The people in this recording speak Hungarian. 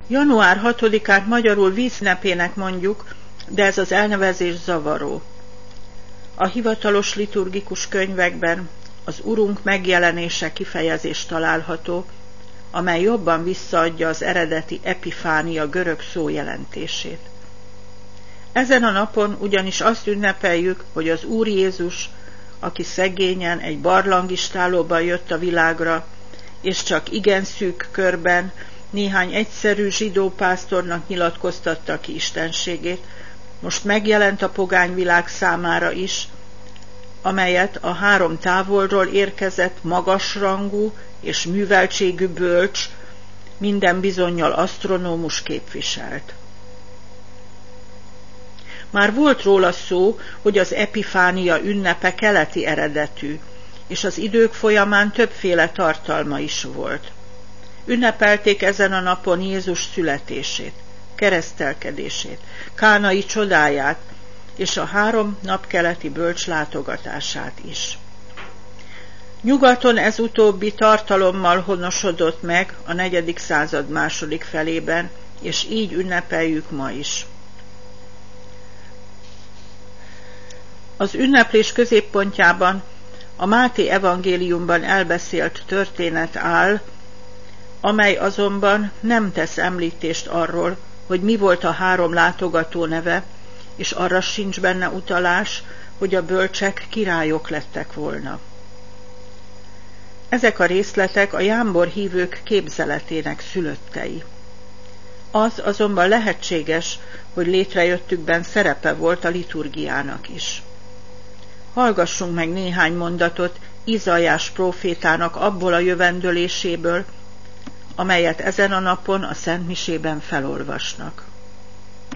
Január 6-át magyarul víznepének mondjuk, de ez az elnevezés zavaró. A hivatalos liturgikus könyvekben az Urunk megjelenése kifejezés található, amely jobban visszaadja az eredeti epifánia görög szó jelentését. Ezen a napon ugyanis azt ünnepeljük, hogy az Úr Jézus, aki szegényen egy barlangistálóban jött a világra, és csak igen szűk körben néhány egyszerű zsidó pásztornak nyilatkoztatta ki istenségét, most megjelent a pogányvilág számára is, amelyet a 3 távolról érkezett magasrangú és műveltségű bölcs, minden bizonnyal asztronómus képviselt. Már volt róla szó, hogy az epifánia ünnepe keleti eredetű, és az idők folyamán többféle tartalma is volt. Ünnepelték ezen a napon Jézus születését, keresztelkedését, kánai csodáját, és a 3 napkeleti bölcs látogatását is. Nyugaton ez utóbbi tartalommal honosodott meg a 4. század második felében, és így ünnepeljük ma is. Az ünneplés középpontjában a Máté evangéliumban elbeszélt történet áll, amely azonban nem tesz említést arról, hogy mi volt a 3 látogató neve, és arra sincs benne utalás, hogy a bölcsek királyok lettek volna. Ezek a részletek a jámbor hívők képzeletének szülöttei. Az azonban lehetséges, hogy létrejöttükben szerepe volt a liturgiának is. Hallgassunk meg néhány mondatot Izaiás prófétának abból a jövendőléséből, amelyet ezen a napon a szentmisében felolvasnak.